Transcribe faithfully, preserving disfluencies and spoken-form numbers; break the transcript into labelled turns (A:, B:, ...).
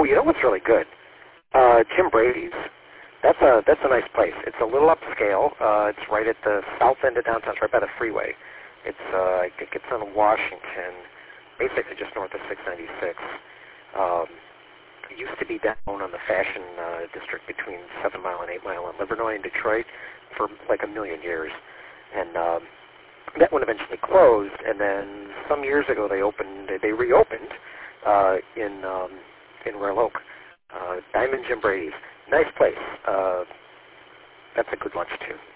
A: Oh, you know what's really good? Uh, Jim Brady's. That's a that's a nice place. It's a little upscale. Uh, it's right at the south end of downtown. It's right by the freeway. It's uh, I think it's on Washington, basically just north of six ninety-six. Um, it used to be down on the Fashion uh, District between Seven Mile and Eight Mile in Livernois and Detroit for like a million years, and um, that one eventually closed. And then some years ago they opened. They reopened uh, in um, in Royal Oak. Uh, Diamond Jim Brady's. Nice place. Uh, that's a good lunch, too.